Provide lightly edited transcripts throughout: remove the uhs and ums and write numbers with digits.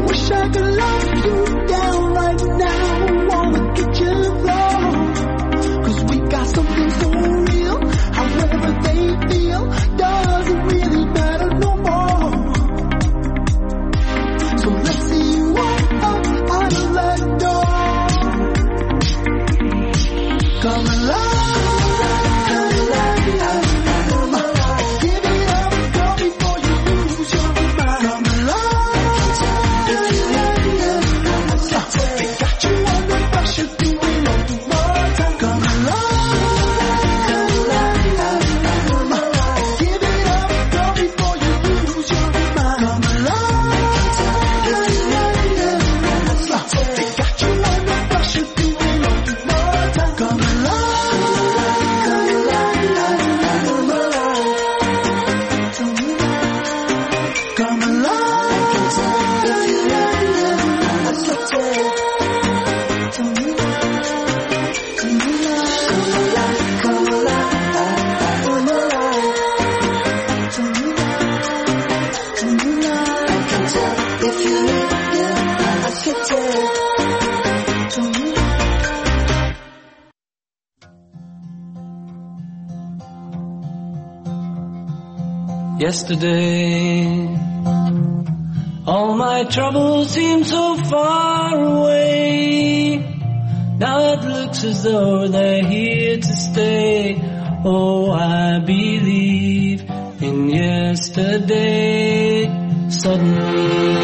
Wish I could lock you down right now. Wanna get you low. 'Cause we got something so real. However they feel doesn't really matter no more. So let's see you walk up out of that door. Come alive. Yesterday, all my troubles seem so far away. Now it looks as though they're here to stay. Oh, I believe in yesterday. Suddenly,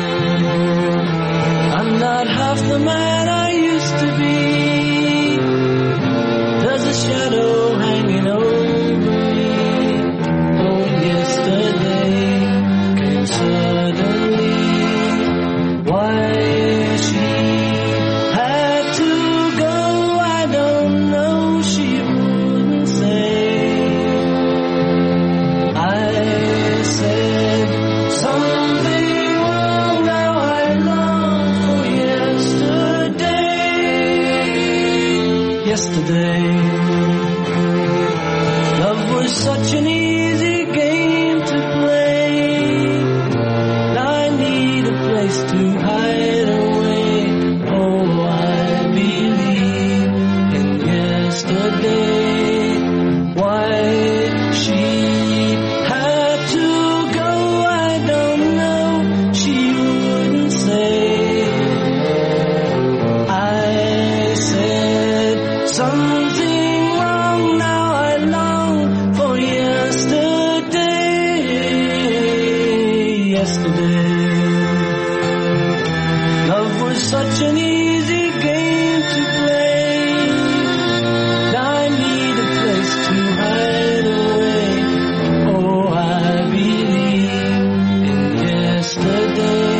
I'm not half the man I used to be. There's a shadow hanging over me. Oh, yesterday came suddenly. Why she had to go, I don't know. She wouldn't say. I said something wrong. Now I long for yesterday. Yesterday, love was such an easy game to play. Now I need a place to hide away. Oh, I believe in yesterday. Why she had to go, I don't know. She wouldn't say. I said something wrong. Now I long for yesterday. Yesterday, love was such an easy game to play. Now I need a place to hide away. Oh, I believe in yesterday.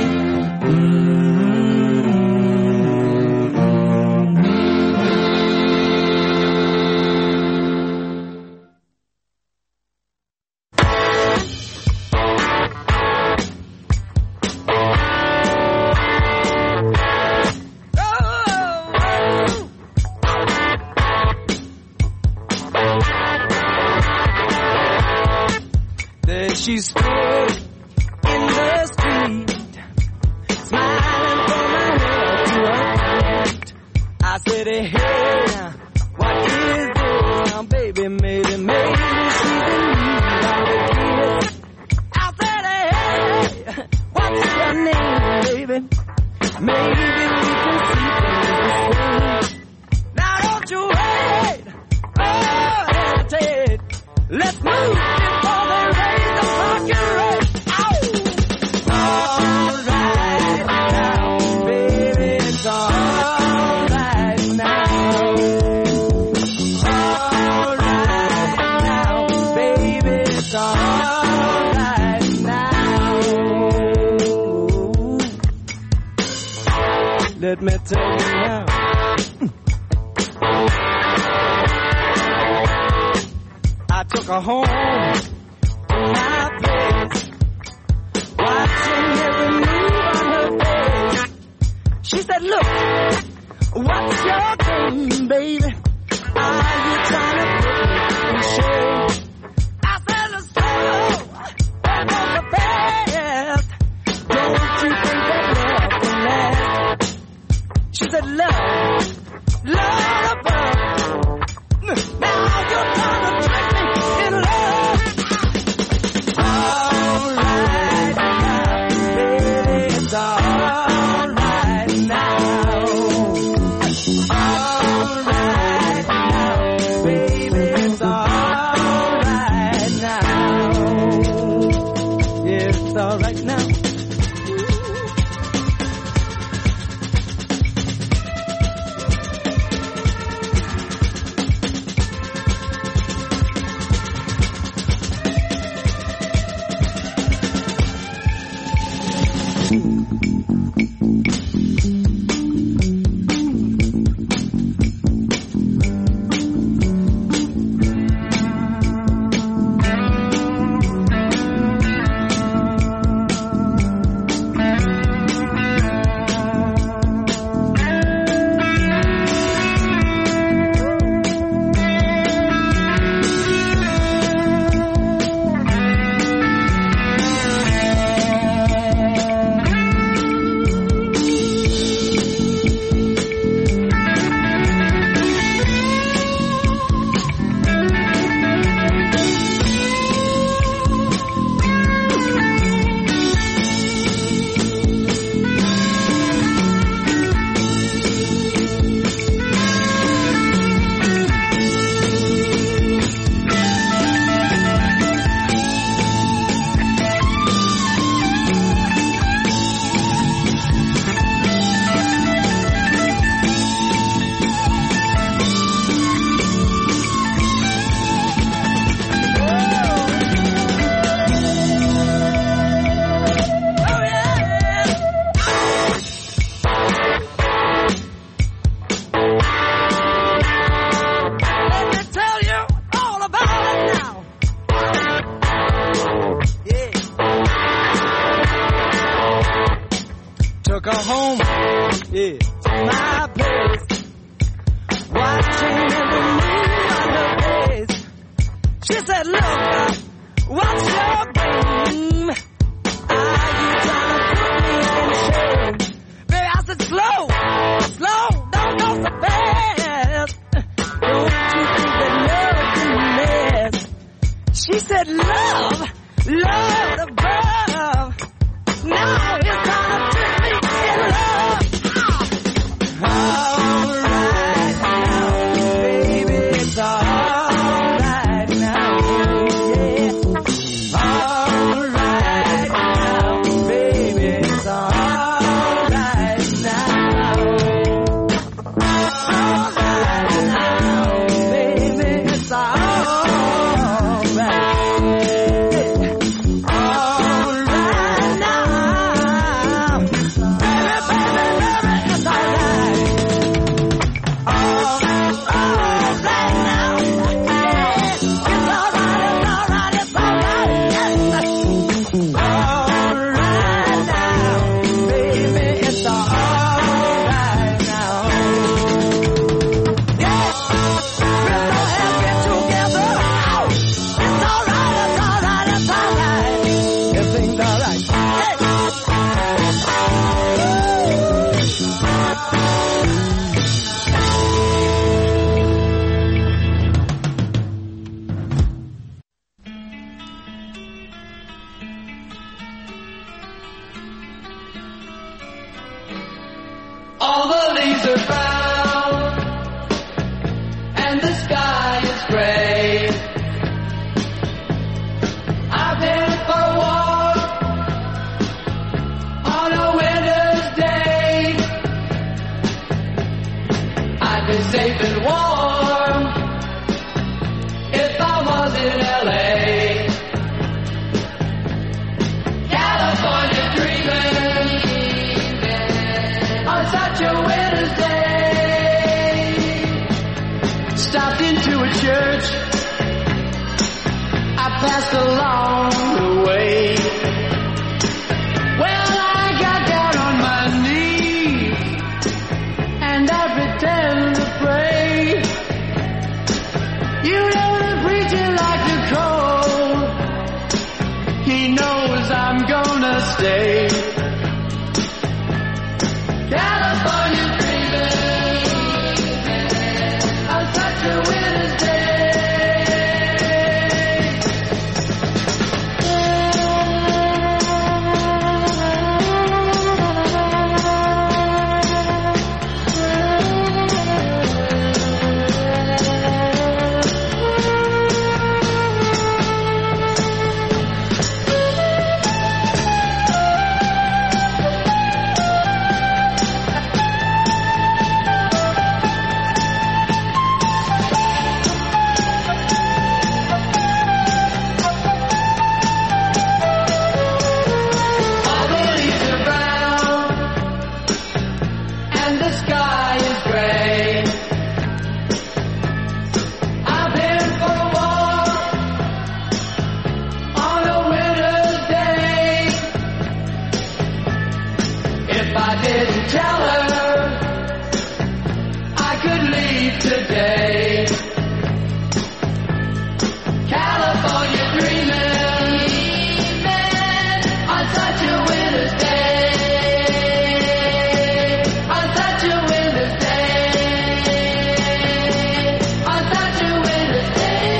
There she stood in the street, smiling from her head to her feet. I said, hey, what is this? Baby, maybe she's in need of a kiss. I said, hey, what's your name, baby? Maybe we can see things the same. Now don't you wait, oh, hesitate. Let's move before they raise the fucking rate. All right now, baby, it's all right now. All right now, baby, it's all right now. Let me tell you now. I took her home in my place, watching every move on her face. She said, look, what's your game, baby? Are you trying to put me in shame? I said, let's go, that was the best. Don't you think that If I didn't tell her I could leave today. California dreaming on such a winter's day. On such a winter's day. On such a winter's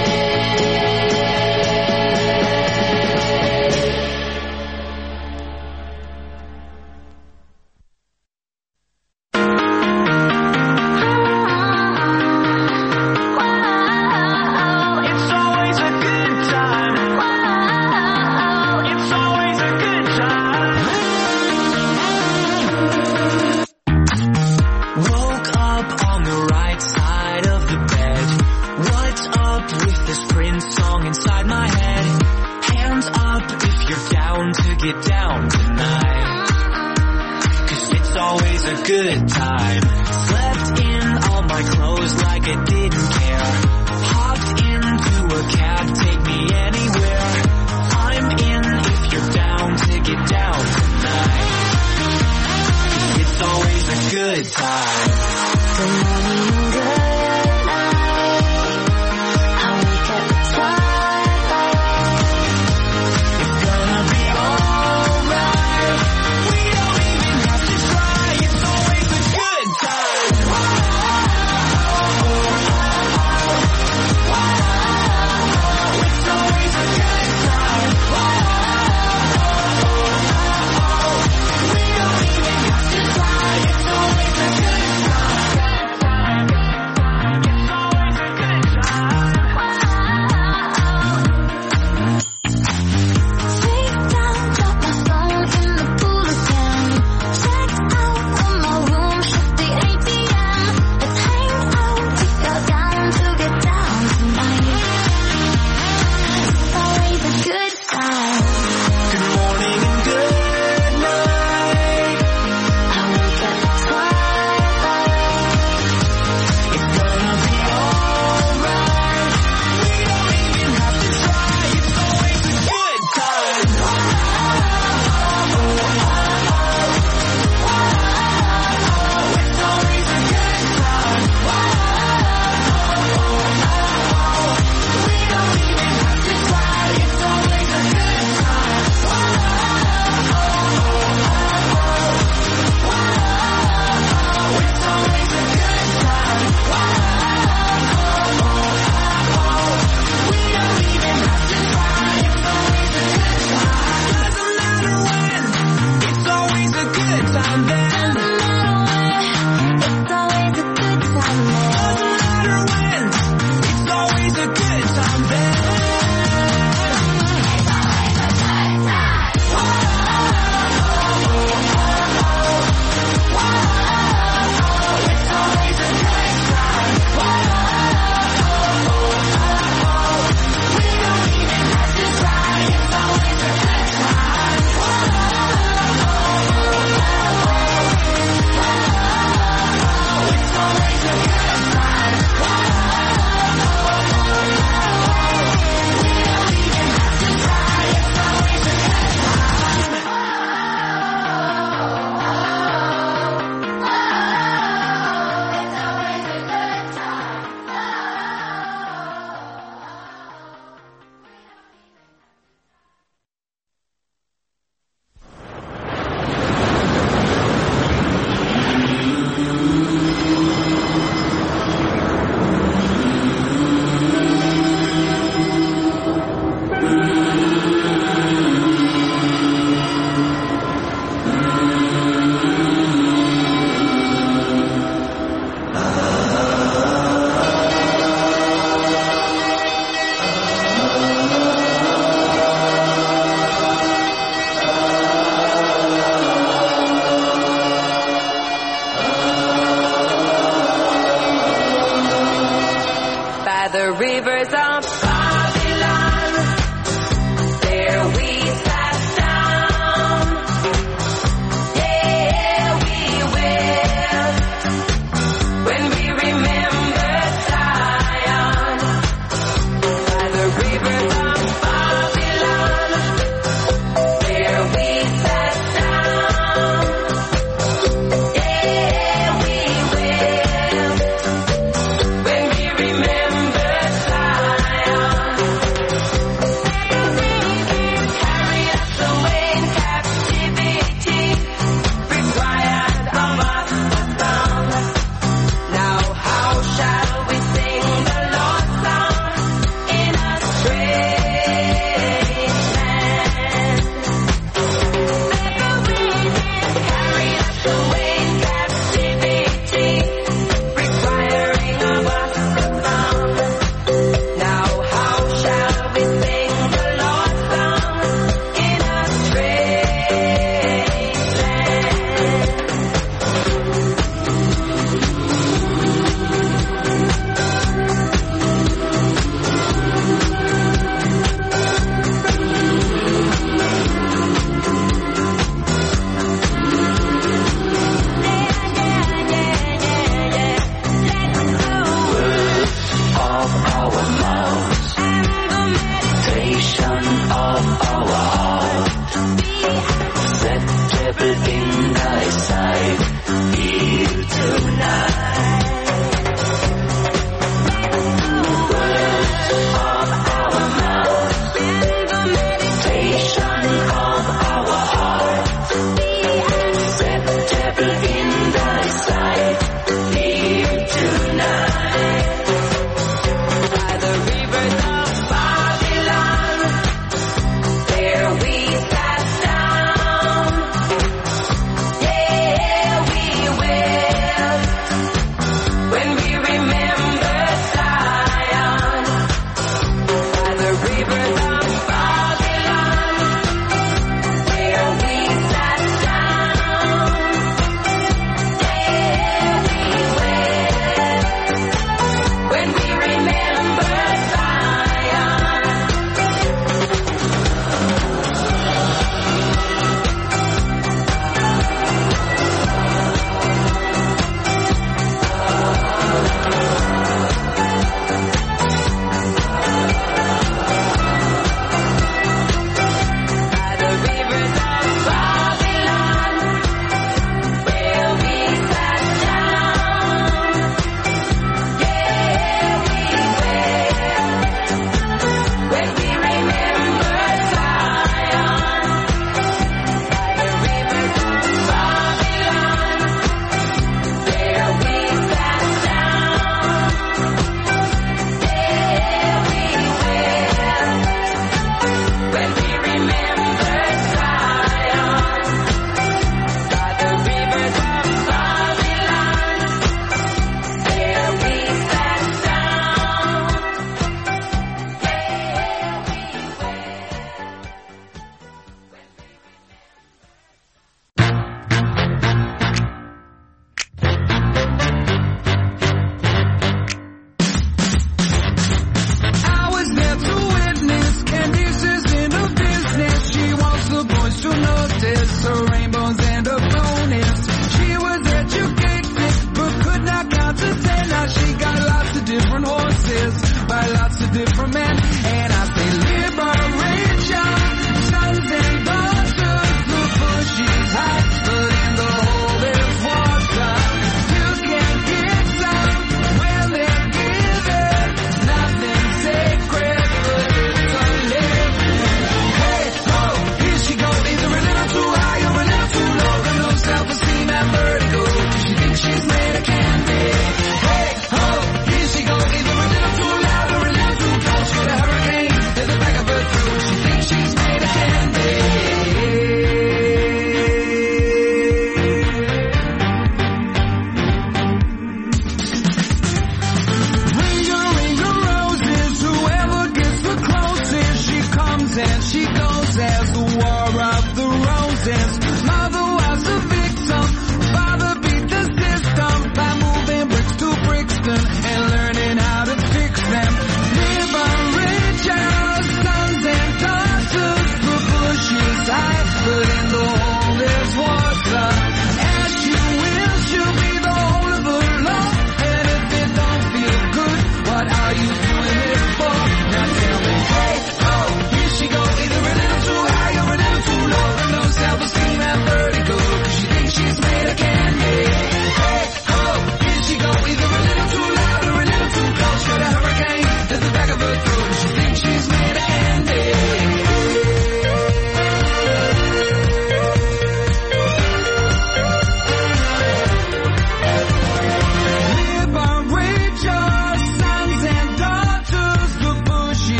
get down tonight, 'cause it's always a good time. Slept in all my clothes like I didn't care. Hopped into a cab, take me anywhere. I'm in if you're down to get down tonight, 'cause it's always a good time. Good morning, good night. I wake up at twilight. It's gonna be alright. We don't even have to try. It's always a good time. It's always a good time. We don't even have to try. It's always a good time. It's always a good time. Sit down, drop my phone in the pool again. Check out of my room, shift the 8 p.m. Let's hang out if you're down to get down tonight. It's always a good time. Good morning and good night. I wake up at twilight. It's gonna be alright. We don't even have to try. It's always a good time. It's always a good time. We don't even have to try. It's always a good time. It's always a good time. We don't even have to try. It's always a good time. Doesn't matter when. It's always a good time then. It's always a good time then. Doesn't matter when. It's always a good time then. It's always a good time. We don't even have to try. It's always a good time.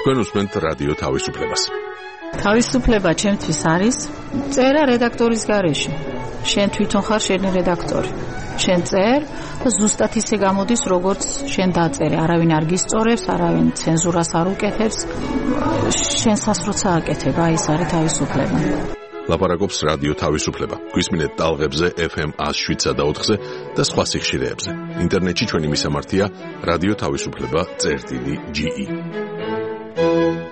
თქვენ უსმენთ რადიო თავისუფლებას. თავისუფლება ჩემთვის არის წერა რედაქტორის გარეშე. შენ თვითონ ხარ შენი რედაქტორი. შენ წერ და ზუსტად ისე გამოდის, როგორც შენ დაწერე. არავინ არ გისწორებს, არავინ ცენზურას არ უკეთებს. შენსაც როცა აკეთებ, აი ეს არის თავისუფლება. ლაპარაკობს რადიო თავისუფლება. გვისმინეთ ტალღებზე FM 107.4-ზე და სხვა სიხშირეებზე. ინტერნეტში ჩვენი მისამართია რადიო თავისუფლება.ge.